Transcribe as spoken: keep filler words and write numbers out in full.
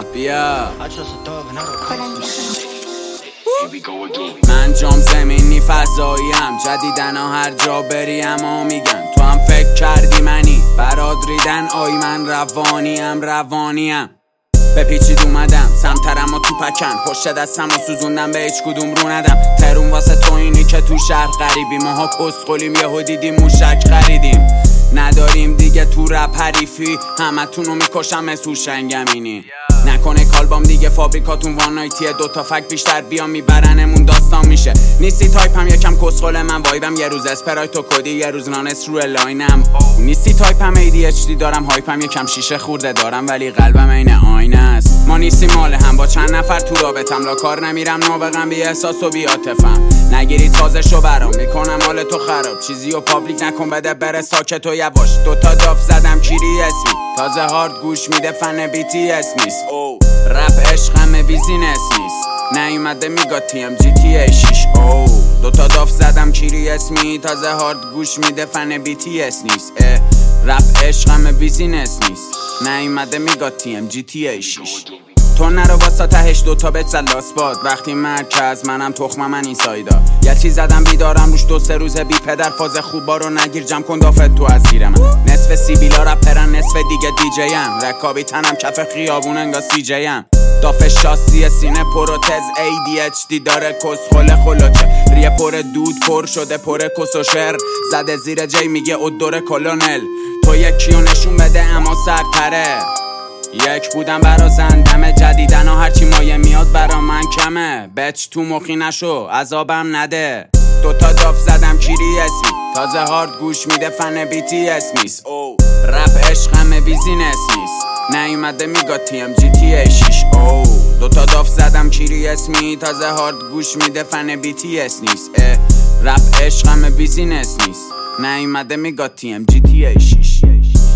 بیا من جام زمینی فضاییم، جدیدن ها هر جا بری اما میگن تو هم فکر کردی منی، برات ریدن آی من روانیم روانیم بپیچید اومدم سمترم و تو پکن، پشت دستم و سوزوندم به هیچ کدوم رو ندم. ترون واسه تو اینی که تو شهر غریبی، ماها کسخولیم یهو دیدیم موشک خریدیم. نداریم دیگه تو رپ حریفی، همه تونو میکشم از هوشنگمینی. نکنه کالبام دیگه فابریکاتون وان نایتیه، دوتا فک بیشتر بیا میبرنمون داستان میشه. نیستی تایپم یکم کسخل من وایبم، یه روز اسپرایت و کدی یه روز نانس رو لاینم. نیستی تایپم ای دی اچ دی دارم، هایپم یکم شیشه خورده دارم ولی قلبم عین آینه است. ما نیستیم مال هم، با چند نفر تو رابطم، لا کار نمیرم نابغم بی احساس و بی عاطفم. نگیری تازه شو برام میکنم حال تو خراب، چیزی و پابلیک نکن بده بره ساکت و یواش. دوتا داف زدم کیری اسمی، تازه هارد گوش میده فن بی تی اس نیست. او رپ عشقم بیزینس نیست، نیومده میگا تی ام جی تی ای شش. او دوتا داف زدم کیری اسمی، تازه هارد گوش میده فن بی تی اس نیست. رپ عشقم بیزینس نیست، نیومده میگا تی ام جی تی ای شش. تو نرو واسه تهش دوتا بهت زد لاسباد، وقتی مرکز منم تخمم من این سایدا. یه چیز زدم بیدارم روش دو سه روزه بی پدر، فاز خوبا رو نگیر جمع کن دافت تو از زیر من. نصف سیبیلا رپرن نصف دیگه دیجیم، رکابی تنم کف خیابون انگا سی جیم. داف شاسی سینه پروتز ای دی اچ دی داره کسخل خلوچه، ریه پر دود پر شده پر کس و شر، زده زیر جی میگه ادور کلونل. تو یکیو نشون بده اما سرتره، یک بودم برا زندمه، جدیدن ها هرچی مایه میاد برا من کمه. بچ تو مخی نشو عذابم نده، دوتا داف زدم کیری اسمی، تازه هارد گوش میده فن بی تی اس نیست. او رپ عشقم بیزینس نیست، نیومده میگا تی ام جی تی ای شش. او دوتا داف زدم کیری اسمی، تازه هارد گوش میده فن بی تی اس نیست. رپ عشقم بیزینس نیست، نیومده میگا تی ام جی تی ای شش.